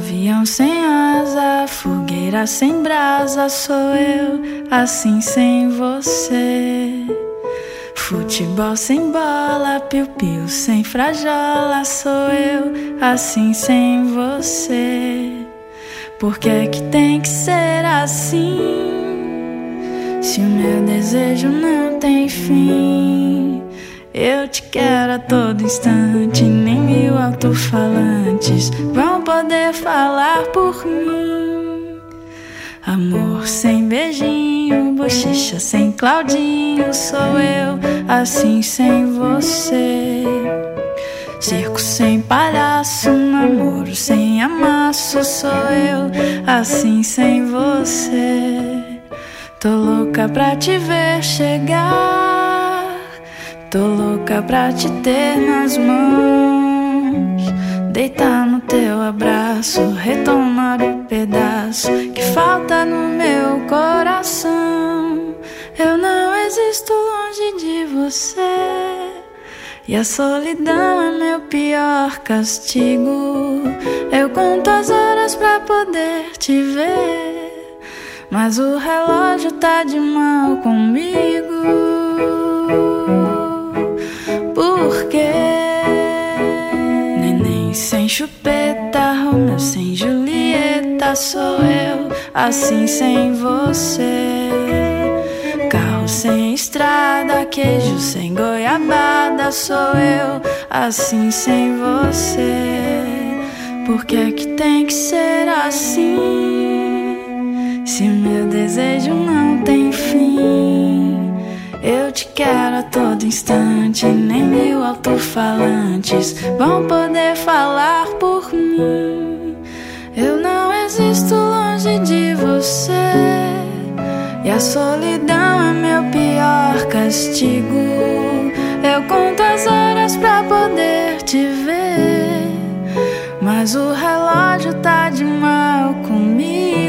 Avião sem asa, fogueira sem brasa, sou eu, assim sem você. Futebol sem bola, piu-piu sem frajola, sou eu, assim sem você. Por que é que tem que ser assim? Se o meu desejo não tem fim, eu te quero a todo instante, nem mil alto-falantes vão poder falar por mim. Amor sem beijinho, bochecha sem Claudinho, sou eu, assim sem você. Circo sem palhaço, namoro sem amasso, sou eu, assim sem você. Tô louca pra te ver chegar, tô louca pra te ter nas mãos, deitar no teu abraço, retomar o pedaço que falta no meu coração. Eu não existo longe de você, e a solidão é meu pior castigo. Eu conto as horas pra poder te ver, mas o relógio tá de mal comigo. Por quê? Neném sem chupeta, Romeu sem Julieta, sou eu, assim sem você. Carro sem estrada, queijo sem goiabada, sou eu, assim sem você. Por que é que tem que ser assim? Se o meu desejo não tem fim, eu te quero a todo instante, nem mil alto-falantes vão poder falar por mim. Eu não existo longe de você, e a solidão é meu pior castigo. Eu conto as horas pra poder te ver, mas o relógio tá de mal comigo.